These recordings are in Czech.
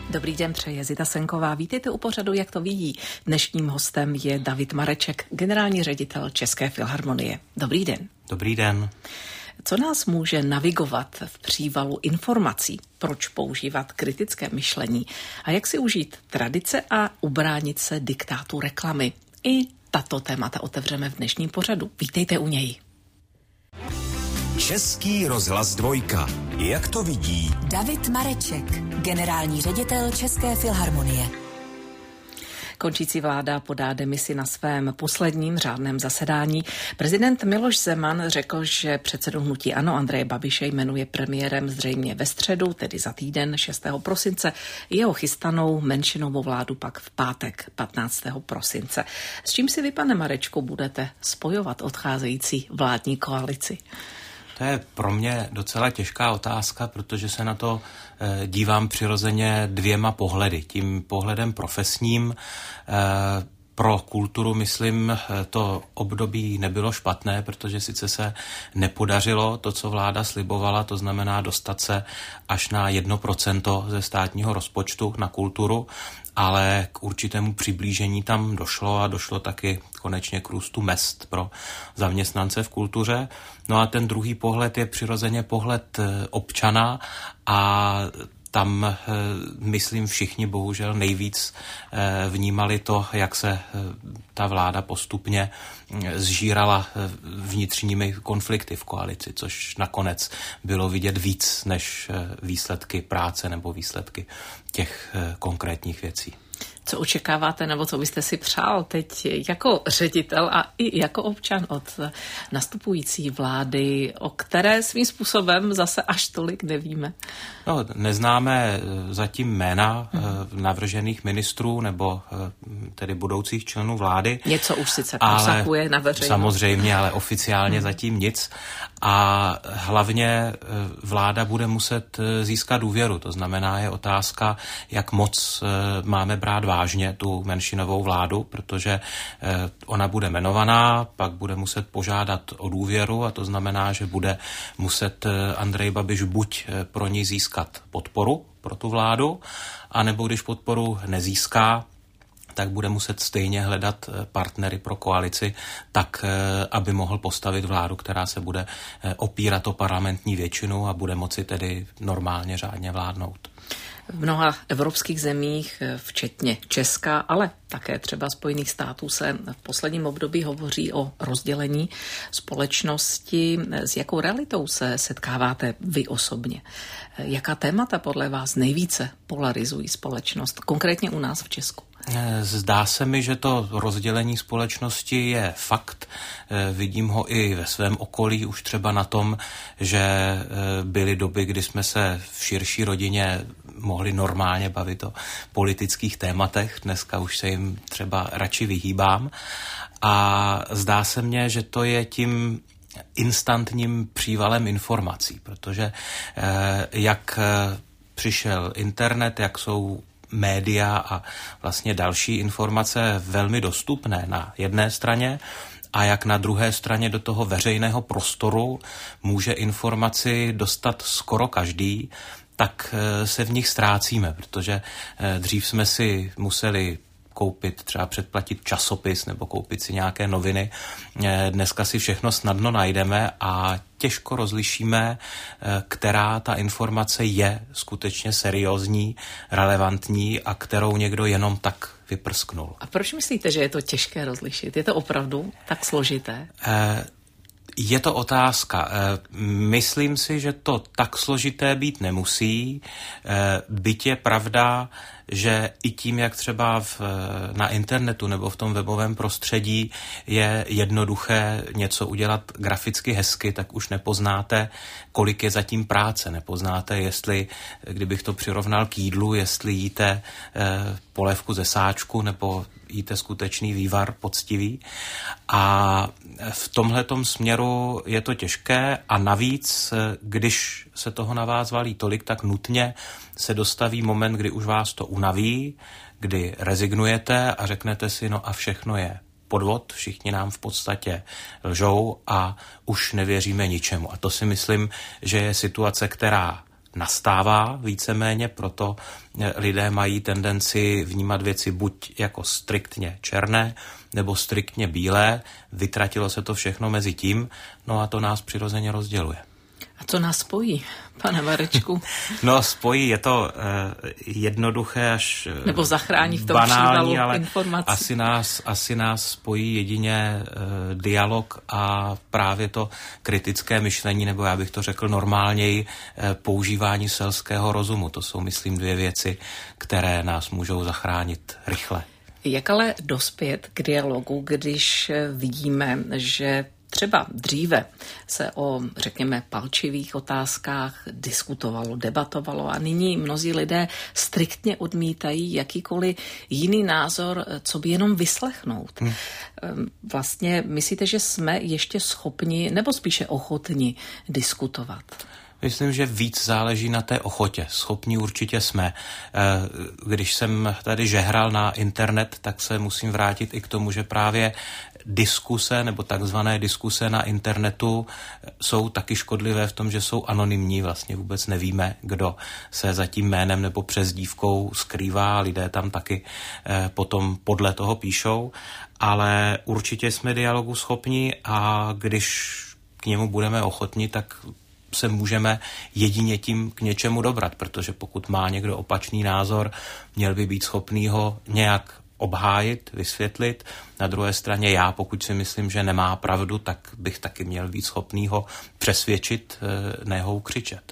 Dobrý den, přeje Zita Senková. Vítejte u pořadu Jak to vidí. Dnešním hostem je David Mareček, generální ředitel České filharmonie. Dobrý den. Dobrý den. Co nás může navigovat v přívalu informací? Proč používat kritické myšlení? A jak si užít tradice a ubránit se diktátu reklamy? I tato témata otevřeme v dnešním pořadu. Vítejte u něj. Český rozhlas 2. Jak to vidí David Mareček, generální ředitel České filharmonie. Končící vláda podá demisi na svém posledním řádném zasedání. Prezident Miloš Zeman řekl, že předsedu hnutí ANO Andreje Babiše jmenuje premiérem zřejmě ve středu, tedy za týden 6. prosince. Jeho chystanou menšinovou vládu pak v pátek 15. prosince. S čím si vy, pane Marečku, budete spojovat odcházející vládní koalici? To je pro mě docela těžká otázka, protože se na to dívám přirozeně dvěma pohledy. Tím pohledem profesním, pro kulturu, myslím, to období nebylo špatné, protože sice se nepodařilo to, co vláda slibovala, to znamená dostat se až na 1% ze státního rozpočtu na kulturu, ale k určitému přiblížení tam došlo a došlo taky konečně k růstu mezd pro zaměstnance v kultuře. No a ten druhý pohled je přirozeně pohled občana a tam, myslím, všichni bohužel nejvíc vnímali to, jak se ta vláda postupně zžírala vnitřními konflikty v koalici, což nakonec bylo vidět víc než výsledky práce nebo výsledky těch konkrétních věcí. Co očekáváte, nebo co byste si přál teď jako ředitel a i jako občan od nastupující vlády, o které svým způsobem zase až tolik nevíme? No, neznáme zatím jména navržených ministrů nebo tedy budoucích členů vlády. Něco už sice prosakuje na veřejnost. Samozřejmě, ale oficiálně zatím nic. A hlavně vláda bude muset získat důvěru. To znamená, je otázka, jak moc máme brát vážně tu menšinovou vládu, protože ona bude jmenovaná, pak bude muset požádat o důvěru a to znamená, že bude muset Andrej Babiš buď pro ní získat podporu pro tu vládu, anebo když podporu nezíská, tak bude muset stejně hledat partnery pro koalici, tak, aby mohl postavit vládu, která se bude opírat o parlamentní většinu a bude moci tedy normálně řádně vládnout. V mnoha evropských zemích, včetně Česka, ale také třeba Spojených států, se v posledním období hovoří o rozdělení společnosti. S jakou realitou se setkáváte vy osobně? Jaká témata podle vás nejvíce polarizují společnost, konkrétně u nás v Česku? Zdá se mi, že to rozdělení společnosti je fakt. Vidím ho i ve svém okolí, už třeba na tom, že byly doby, kdy jsme se v širší rodině mohli normálně bavit o politických tématech. Dneska už se jim třeba radši vyhýbám. A zdá se mně, že to je tím instantním přívalem informací, protože jak přišel internet, jak jsou média a vlastně další informace velmi dostupné na jedné straně a jak na druhé straně do toho veřejného prostoru může informaci dostat skoro každý, tak se v nich ztrácíme, protože dřív jsme si museli koupit, třeba předplatit časopis nebo koupit si nějaké noviny. Dneska si všechno snadno najdeme a těžko rozlišíme, která ta informace je skutečně seriózní, relevantní a kterou někdo jenom tak vyprsknul. A proč myslíte, že je to těžké rozlišit? Je to opravdu tak složité? Je to otázka. Myslím si, že to tak složité být nemusí. Byť je pravda, že i tím, jak třeba na internetu nebo v tom webovém prostředí je jednoduché něco udělat graficky hezky, tak už nepoznáte, kolik je zatím práce. Nepoznáte, jestli, kdybych to přirovnal k jídlu, jestli jíte polévku ze sáčku nebo jíte skutečný vývar poctivý. A v tomhletom směru je to těžké a navíc, když se toho na vás valí tolik, tak nutně se dostaví moment, kdy už vás to unaví, kdy rezignujete a řeknete si, no a všechno je podvod, všichni nám v podstatě lžou a už nevěříme ničemu. A to si myslím, že je situace, která nastává víceméně, proto lidé mají tendenci vnímat věci buď jako striktně černé, nebo striktně bílé. Vytratilo se to všechno mezi tím, no a to nás přirozeně rozděluje. A co nás spojí, pane Marečku? No spojí, je to jednoduché až nebo zachrání v tom banální, ale informací. Asi nás spojí jedině dialog a právě to kritické myšlení, nebo já bych to řekl normálněji, používání selského rozumu. To jsou, myslím, dvě věci, které nás můžou zachránit rychle. Jak ale dospět k dialogu, když vidíme, že třeba dříve se o, řekněme, palčivých otázkách diskutovalo, debatovalo a nyní mnozí lidé striktně odmítají jakýkoliv jiný názor, co by jenom vyslechnout. Vlastně myslíte, že jsme ještě schopni, nebo spíše ochotni diskutovat? Myslím, že víc záleží na té ochotě. Schopní určitě jsme. Když jsem tady žehral na internet, tak se musím vrátit i k tomu, že právě diskuse nebo takzvané diskuse na internetu jsou taky škodlivé v tom, že jsou anonymní. Vlastně vůbec nevíme, kdo se za tím jménem nebo přezdívkou skrývá. Lidé tam taky potom podle toho píšou. Ale určitě jsme dialogu schopni a když k němu budeme ochotni, tak se můžeme jedině tím k něčemu dobrat, protože pokud má někdo opačný názor, měl by být schopný ho nějak obhájit, vysvětlit. Na druhé straně já, pokud si myslím, že nemá pravdu, tak bych taky měl být schopný ho přesvědčit, ne ho ukřičet.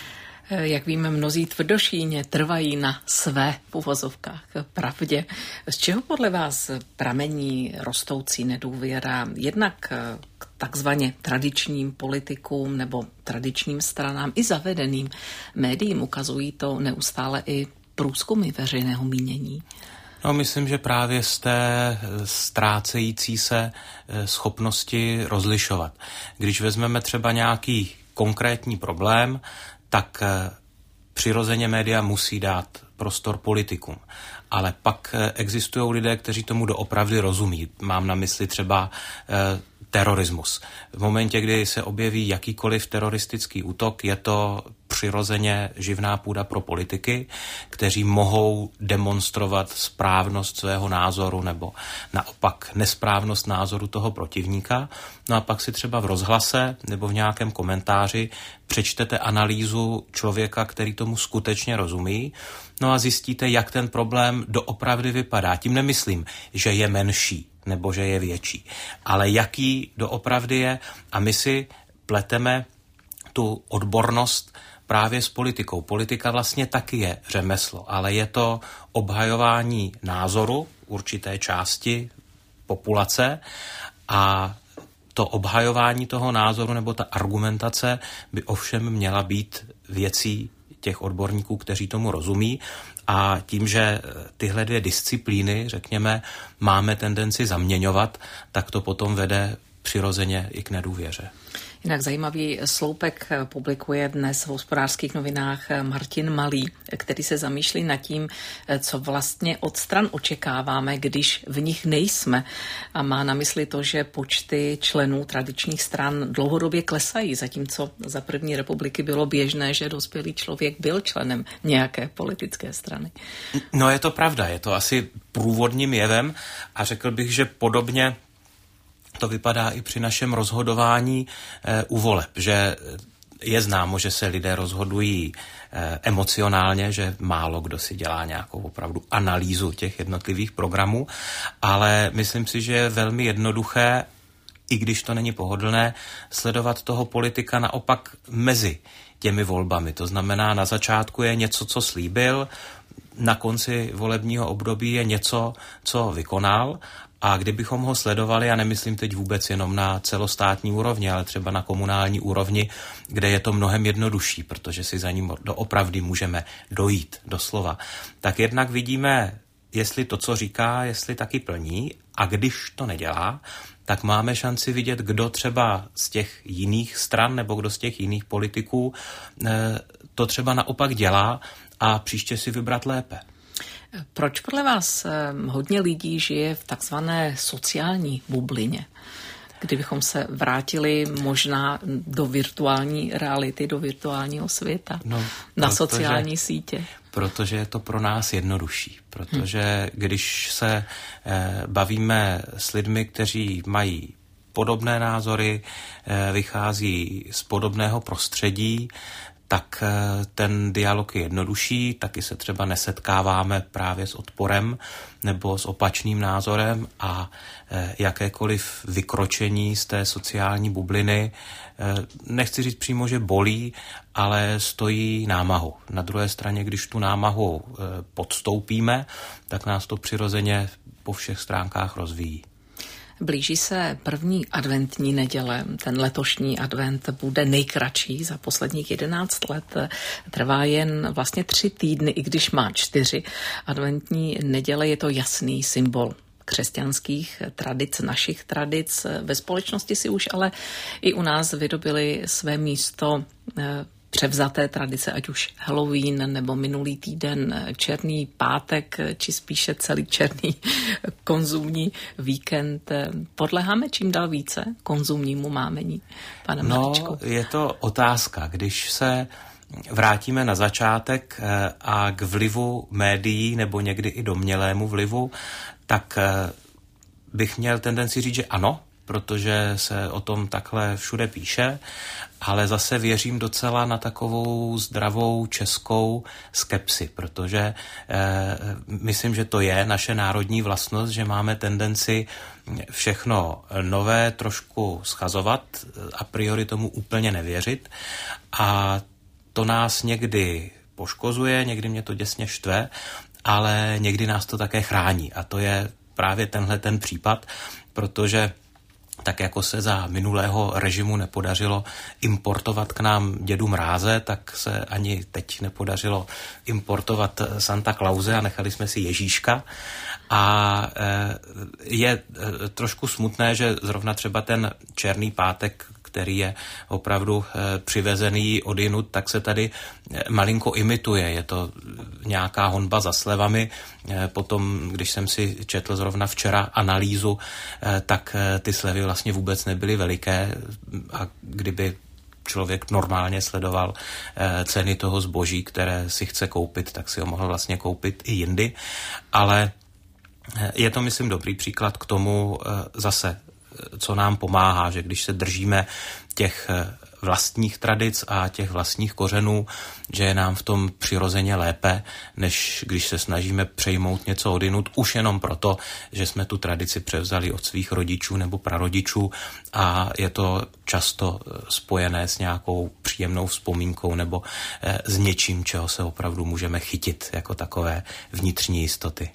Jak víme, mnozí tvrdošíně trvají na své v uvozovkách pravdě. Z čeho podle vás pramení rostoucí nedůvěra jednak k takzvaně tradičním politikům nebo tradičním stranám i zavedeným médiím? Ukazují to neustále i průzkumy veřejného mínění. No, myslím, že právě z té ztrácející se schopnosti rozlišovat. Když vezmeme třeba nějaký konkrétní problém, tak přirozeně média musí dát prostor politikům. Ale pak existují lidé, kteří tomu doopravdy rozumí. Mám na mysli třeba terorismus. V momentě, kdy se objeví jakýkoliv teroristický útok, je to přirozeně živná půda pro politiky, kteří mohou demonstrovat správnost svého názoru nebo naopak nesprávnost názoru toho protivníka. No a pak si třeba v rozhlase nebo v nějakém komentáři přečtete analýzu člověka, který tomu skutečně rozumí, no a zjistíte, jak ten problém doopravdy vypadá. Tím nemyslím, že je menší nebo že je větší, ale jaký doopravdy je, a my si pleteme tu odbornost právě s politikou. Politika vlastně taky je řemeslo, ale je to obhajování názoru určité části populace a to obhajování toho názoru nebo ta argumentace by ovšem měla být věcí těch odborníků, kteří tomu rozumí, a tím, že tyhle dvě disciplíny, řekněme, máme tendenci zaměňovat, tak to potom vede přirozeně i k nedůvěře. Jinak zajímavý sloupek publikuje dnes v Hospodářských novinách Martin Malý, který se zamýšlí nad tím, co vlastně od stran očekáváme, když v nich nejsme. A má na mysli to, že počty členů tradičních stran dlouhodobě klesají, zatímco za první republiky bylo běžné, že dospělý člověk byl členem nějaké politické strany. No, je to pravda, je to asi průvodním jevem a řekl bych, že podobně to vypadá i při našem rozhodování u voleb, že je známo, že se lidé rozhodují emocionálně, že málo kdo si dělá nějakou opravdu analýzu těch jednotlivých programů, ale myslím si, že je velmi jednoduché, i když to není pohodlné, sledovat toho politika naopak mezi těmi volbami. To znamená, na začátku je něco, co slíbil, na konci volebního období je něco, co vykonal. A kdybychom ho sledovali, a nemyslím teď vůbec jenom na celostátní úrovni, ale třeba na komunální úrovni, kde je to mnohem jednodušší, protože si za ním doopravdy můžeme dojít doslova, tak jednak vidíme, jestli to, co říká, jestli taky plní, a když to nedělá, tak máme šanci vidět, kdo třeba z těch jiných stran nebo kdo z těch jiných politiků to třeba naopak dělá a příště si vybrat lépe. Proč podle vás hodně lidí žije v takzvané sociální bublině? Kdybychom se vrátili možná do virtuální reality, do virtuálního světa, na sociální sítě. Protože je to pro nás jednodušší. Protože když se bavíme s lidmi, kteří mají podobné názory, vychází z podobného prostředí, tak ten dialog je jednodušší, taky se třeba nesetkáváme právě s odporem nebo s opačným názorem a jakékoliv vykročení z té sociální bubliny, nechci říct přímo, že bolí, ale stojí námahu. Na druhé straně, když tu námahu podstoupíme, tak nás to přirozeně po všech stránkách rozvíjí. Blíží se první adventní neděle. Ten letošní advent bude nejkratší za posledních 11 let. Trvá jen vlastně 3 týdny, i když má 4. Adventní neděle je to jasný symbol křesťanských tradic, našich tradic. Ve společnosti si už ale i u nás vydobily své místo převzaté tradice, ať už Halloween nebo minulý týden Černý pátek, či spíše celý černý konzumní víkend. Podléháme čím dál více konzumnímu mámení, pane Marečku? Je to otázka. Když se vrátíme na začátek a k vlivu médií nebo někdy i domnělému vlivu, tak bych měl tendenci říct, že ano, protože se o tom takhle všude píše, ale zase věřím docela na takovou zdravou českou skepsi, protože myslím, že to je naše národní vlastnost, že máme tendenci všechno nové trošku schazovat, a priori tomu úplně nevěřit, a to nás někdy poškozuje, někdy mě to děsně štve, ale někdy nás to také chrání, a to je právě tenhle ten případ, protože tak jako se za minulého režimu nepodařilo importovat k nám Dědu Mráze, tak se ani teď nepodařilo importovat Santa Clause a nechali jsme si Ježíška. A je trošku smutné, že zrovna třeba ten Černý pátek, který je opravdu přivezený odjinud, tak se tady malinko imituje. Je to nějaká honba za slevami. Potom, když jsem si četl zrovna včera analýzu, tak ty slevy vlastně vůbec nebyly veliké, a kdyby člověk normálně sledoval ceny toho zboží, které si chce koupit, tak si ho mohl vlastně koupit i jindy. Ale je to, myslím, dobrý příklad k tomu zase, co nám pomáhá, že když se držíme těch vlastních tradic a těch vlastních kořenů, že je nám v tom přirozeně lépe, než když se snažíme přejmout něco odjinud, už jenom proto, že jsme tu tradici převzali od svých rodičů nebo prarodičů, a je to často spojené s nějakou příjemnou vzpomínkou nebo s něčím, čeho se opravdu můžeme chytit jako takové vnitřní jistoty.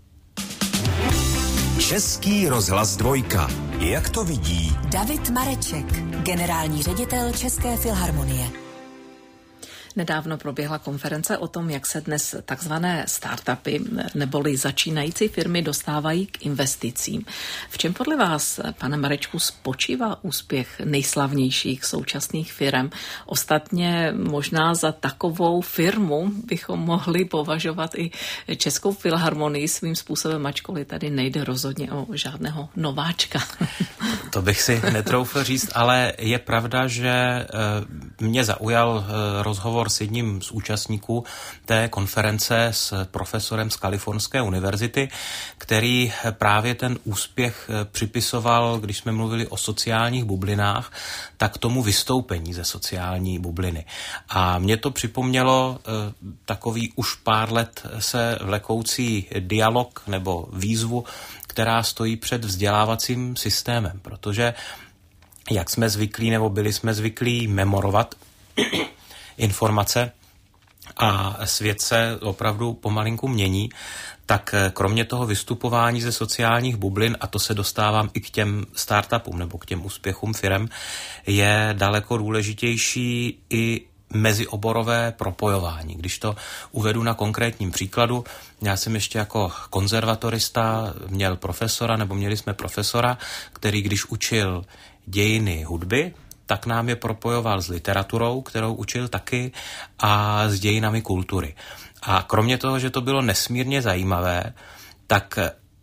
Český rozhlas 2. Jak to vidí David Mareček, generální ředitel České filharmonie. Nedávno proběhla konference o tom, jak se dnes takzvané startupy neboli začínající firmy dostávají k investicím. V čem podle vás, pane Marečku, spočívá úspěch nejslavnějších současných firm? Ostatně možná za takovou firmu bychom mohli považovat i Českou filharmonii svým způsobem, ačkoliv tady nejde rozhodně o žádného nováčka. To bych si netroufl říct, ale je pravda, že mě zaujal rozhovor s jedním z účastníků té konference s profesorem z Kalifornské univerzity, který právě ten úspěch připisoval, když jsme mluvili o sociálních bublinách, tak tomu vystoupení ze sociální bubliny. A mě to připomnělo takový už pár let se vlekoucí dialog nebo výzvu, která stojí před vzdělávacím systémem, protože jak jsme zvyklí nebo byli jsme zvyklí memorovat informace a svět se opravdu pomalinku mění, tak kromě toho vystupování ze sociálních bublin, a to se dostávám i k těm startupům nebo k těm úspěchům firem, je daleko důležitější i mezioborové propojování. Když to uvedu na konkrétním příkladu, já jsem ještě jako konzervatorista měli jsme profesora, který když učil dějiny hudby, tak nám je propojoval s literaturou, kterou učil taky, a s dějinami kultury. A kromě toho, že to bylo nesmírně zajímavé, tak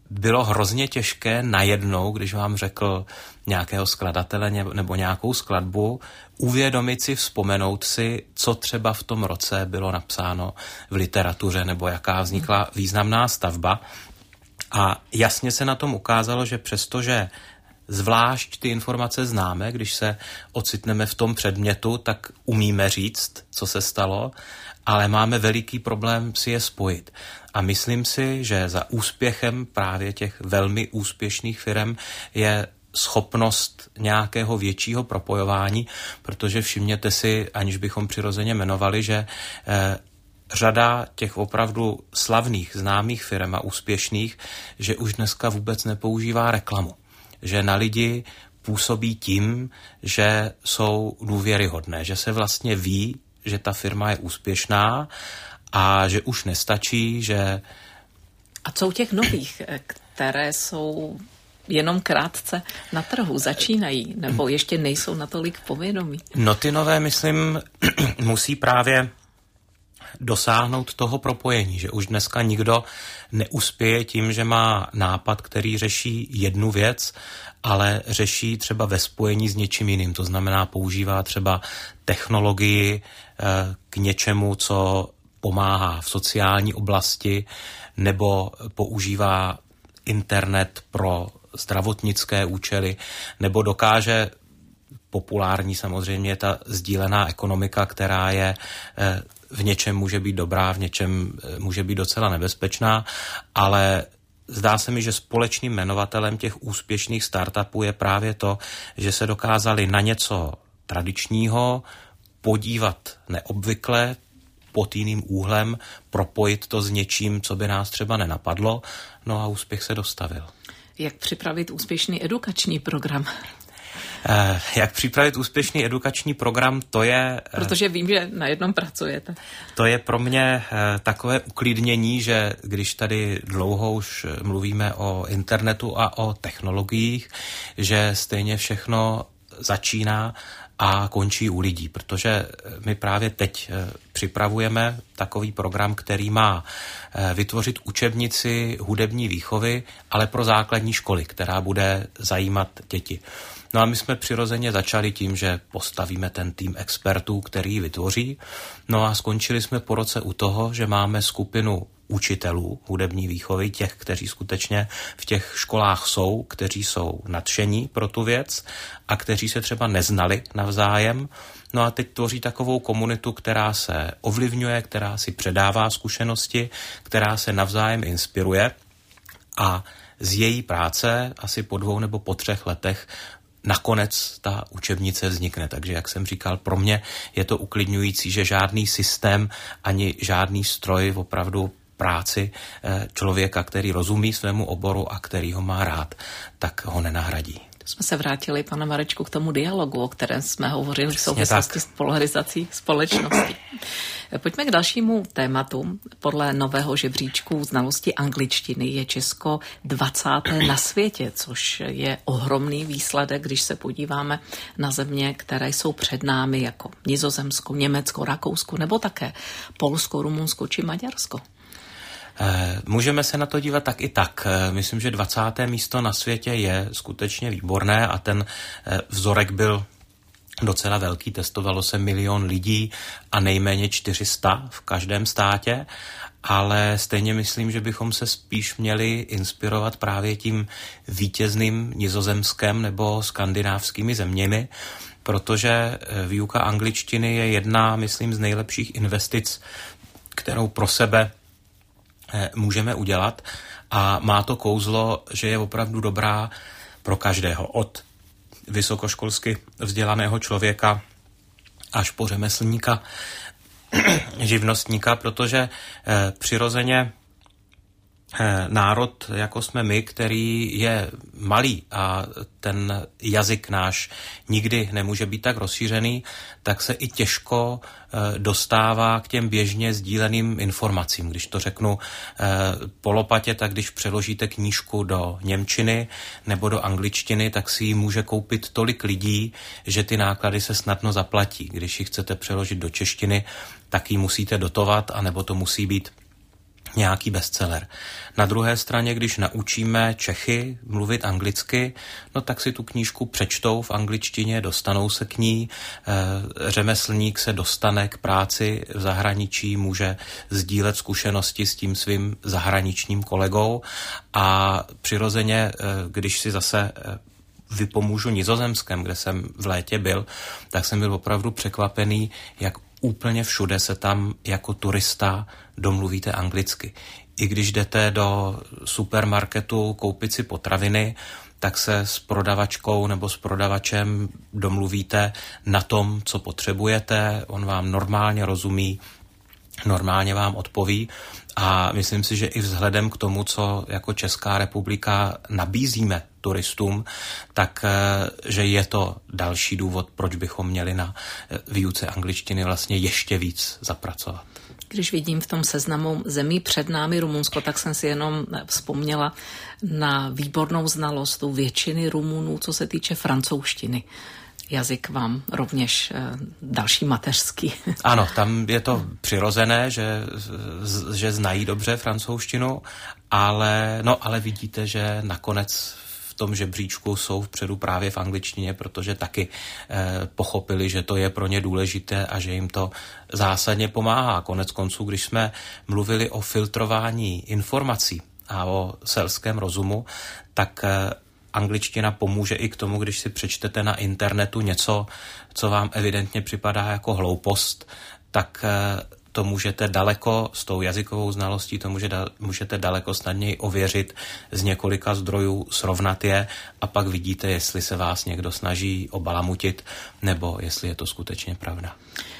bylo hrozně těžké najednou, když vám řekl nějakého skladatele nebo nějakou skladbu, uvědomit si, vzpomenout si, co třeba v tom roce bylo napsáno v literatuře nebo jaká vznikla významná stavba. A jasně se na tom ukázalo, že přestože zvlášť ty informace známe, když se ocitneme v tom předmětu, tak umíme říct, co se stalo, ale máme veliký problém si je spojit. A myslím si, že za úspěchem právě těch velmi úspěšných firem je schopnost nějakého většího propojování, protože všimněte si, aniž bychom přirozeně jmenovali, že řada těch opravdu slavných, známých firem a úspěšných, že už dneska vůbec nepoužívá reklamu. Že na lidi působí tím, že jsou důvěryhodné, že se vlastně ví, že ta firma je úspěšná a že už nestačí, že... A co u těch nových, které jsou jenom krátce na trhu, začínají, nebo ještě nejsou natolik povědomí? No ty nové, myslím, musí právě dosáhnout toho propojení, že už dneska nikdo neuspěje tím, že má nápad, který řeší jednu věc, ale řeší třeba ve spojení s něčím jiným. To znamená, používá třeba technologii k něčemu, co pomáhá v sociální oblasti, nebo používá internet pro zdravotnické účely, nebo dokáže, populární samozřejmě, ta sdílená ekonomika, která je v něčem může být dobrá, v něčem může být docela nebezpečná, ale zdá se mi, že společným jmenovatelem těch úspěšných startupů je právě to, že se dokázali na něco tradičního podívat neobvykle, pod jiným úhlem, propojit to s něčím, co by nás třeba nenapadlo, no a úspěch se dostavil. Jak připravit úspěšný edukační program? Jak připravit úspěšný edukační program, to je... Protože vím, že na jednom pracujete. To je pro mě takové uklidnění, že když tady dlouho už mluvíme o internetu a o technologiích, že stejně všechno začíná a končí u lidí, protože my právě teď připravujeme takový program, který má vytvořit učebnici hudební výchovy, ale pro základní školy, která bude zajímat děti. No a my jsme přirozeně začali tím, že postavíme ten tým expertů, který ji vytvoří. No a skončili jsme po roce u toho, že máme skupinu učitelů hudební výchovy, těch, kteří skutečně v těch školách jsou, kteří jsou nadšení pro tu věc a kteří se třeba neznali navzájem. No a teď tvoří takovou komunitu, která se ovlivňuje, která si předává zkušenosti, která se navzájem inspiruje a z její práce asi po 2 nebo po 3 letech nakonec ta učebnice vznikne. Takže, jak jsem říkal, pro mě je to uklidňující, že žádný systém ani žádný stroj opravdu práci člověka, který rozumí svému oboru a který ho má rád, tak ho nenahradí. Jsme se vrátili, pane Marečku, k tomu dialogu, o kterém jsme hovořili v souvislosti s polarizací společnosti. Pojďme k dalšímu tématu. Podle nového žebříčku znalosti angličtiny je Česko 20. na světě, což je ohromný výsledek, když se podíváme na země, které jsou před námi, jako Nizozemsko, Německo, Rakousko, nebo také Polsko, Rumunsko či Maďarsko. Můžeme se na to dívat tak i tak. Myslím, že 20. místo na světě je skutečně výborné a ten vzorek byl docela velký. Testovalo se 1 000 000 lidí a nejméně 400 v každém státě, ale stejně myslím, že bychom se spíš měli inspirovat právě tím vítězným Nizozemskem nebo skandinávskými zeměmi, protože výuka angličtiny je jedna, myslím, z nejlepších investic, kterou pro sebe můžeme udělat a má to kouzlo, že je opravdu dobrá pro každého, od vysokoškolsky vzdělaného člověka až po řemeslníka, živnostníka, protože přirozeně národ, jako jsme my, který je malý a ten jazyk náš nikdy nemůže být tak rozšířený, tak se i těžko dostává k těm běžně sdíleným informacím. Když to řeknu po lopatě, tak když přeložíte knížku do němčiny nebo do angličtiny, tak si ji může koupit tolik lidí, že ty náklady se snadno zaplatí. Když ji chcete přeložit do češtiny, tak ji musíte dotovat, anebo to musí být nějaký bestseller. Na druhé straně, když naučíme Čechy mluvit anglicky, no tak si tu knížku přečtou v angličtině, dostanou se k ní, řemeslník se dostane k práci v zahraničí, může sdílet zkušenosti s tím svým zahraničním kolegou a přirozeně, když si zase vypomůžu Nizozemskem, kde jsem v létě byl, tak jsem byl opravdu překvapený, jak úplně všude se tam jako turista domluvíte anglicky. I když jdete do supermarketu koupit si potraviny, tak se s prodavačkou nebo s prodavačem domluvíte na tom, co potřebujete. On vám normálně rozumí, normálně vám odpoví a myslím si, že i vzhledem k tomu, co jako Česká republika nabízíme turistům, tak že je to další důvod, proč bychom měli na výuce angličtiny vlastně ještě víc zapracovat. Když vidím v tom seznamu zemí před námi Rumunsko, tak jsem si jenom vzpomněla na výbornou znalost u většiny Rumunů, co se týče francouzštiny. Jazyk vám rovněž další mateřský. Ano, tam je to přirozené, že znají dobře francouzštinu, ale vidíte, že nakonec v tom žebříčku jsou vpředu právě v angličtině, protože taky pochopili, že to je pro ně důležité a že jim to zásadně pomáhá. Konec konců, když jsme mluvili o filtrování informací a o selském rozumu, tak angličtina pomůže i k tomu, když si přečtete na internetu něco, co vám evidentně připadá jako hloupost, tak to můžete daleko, s tou jazykovou znalostí, to můžete daleko snadněji ověřit z několika zdrojů, srovnat je a pak vidíte, jestli se vás někdo snaží obalamutit, nebo jestli je to skutečně pravda.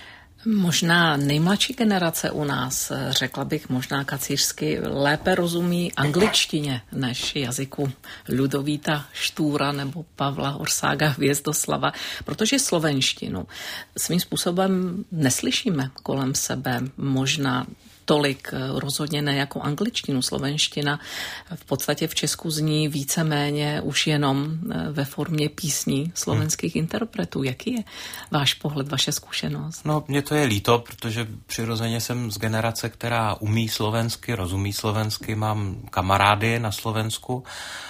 Možná nejmladší generace u nás, řekla bych možná kacířsky, lépe rozumí angličtině než jazyku Ludovíta Štúra nebo Pavla Orsága Hvězdoslava, protože slovenštinu svým způsobem neslyšíme kolem sebe, možná tolik, rozhodně ne jako angličtinu. Slovenština v podstatě v Česku zní víceméně už jenom ve formě písní slovenských interpretů. Jaký je váš pohled, vaše zkušenost? No, mně to je líto, protože přirozeně jsem z generace, která umí slovensky, rozumí slovensky, mám kamarády na Slovensku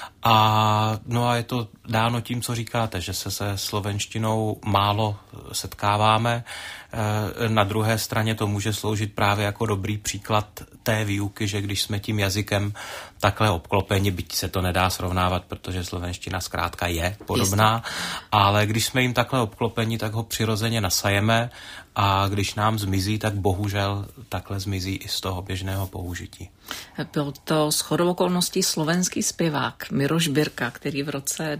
a je to dáno tím, co říkáte, že se slovenštinou málo setkáváme. Na druhé straně to může sloužit právě jako dobrý příklad té výuky, že když jsme tím jazykem takhle obklopeni, byť se to nedá srovnávat, protože slovenština zkrátka je podobná, ale když jsme jim takhle obklopeni, tak ho přirozeně nasajeme a když nám zmizí, tak bohužel takhle zmizí i z toho běžného použití. Byl to shodou okolností slovenský zpěvák Miroš Birka, který v roce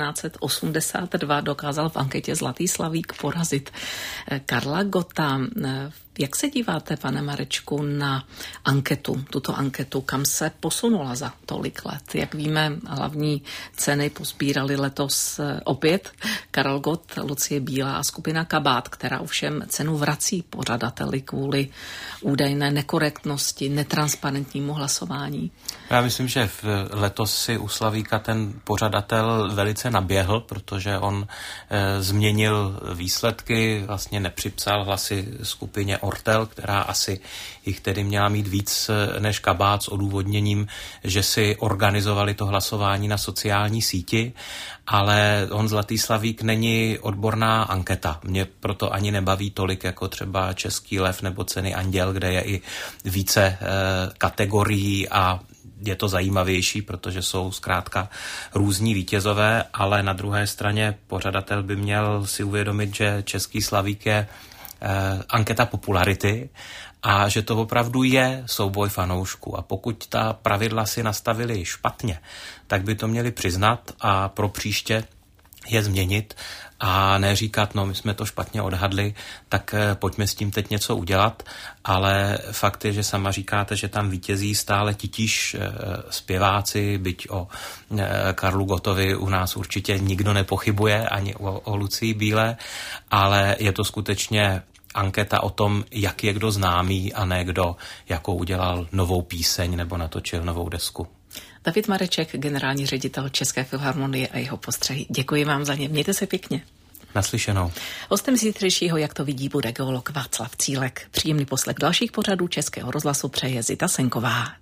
1982 dokázal v anketě Zlatý slavík porazit Karla Gotta. Jak se díváte, pane Marečku, na tuto anketu, kam se posunula za tolik let? Jak víme, hlavní ceny pozbírali letos opět Karel Gott, Lucie Bílá a skupina Kabát, která ovšem cenu vrací pořadateli kvůli údajné nekorektnosti, netransparentnímu hlasování. Já myslím, že letos si u Slavíka ten pořadatel velice naběhl, protože on změnil výsledky, vlastně nepřipsal hlasy skupině Ortel, která asi jich tedy měla mít víc než Kabát s odůvodněním, že si organizovali to hlasování na sociální síti, ale on Zlatý slavík není odborná anketa. Mě proto ani nebaví tolik jako třeba Český lev nebo Ceny Anděl, kde je i více kategorií a je to zajímavější, protože jsou zkrátka různí vítězové, ale na druhé straně pořadatel by měl si uvědomit, že Český slavík je anketa popularity a že to opravdu je souboj fanoušků. A pokud ta pravidla si nastavili špatně, tak by to měli přiznat a pro příště je změnit a neříkat, my jsme to špatně odhadli, tak pojďme s tím teď něco udělat, ale fakt je, že sama říkáte, že tam vítězí stále titíž zpěváci, byť o Karlu Gottovi u nás určitě nikdo nepochybuje, ani o Lucii Bílé, ale je to skutečně anketa o tom, jak je kdo známý a ne kdo, jakou udělal novou píseň nebo natočil novou desku. David Mareček, generální ředitel České filharmonie a jeho postřehy. Děkuji vám za ně. Mějte se pěkně. Naslyšenou. Hostem zítřejšího Jak to vidí bude geolog Václav Cílek. Příjemný poslech dalších pořadů Českého rozhlasu přeje Zita Senková.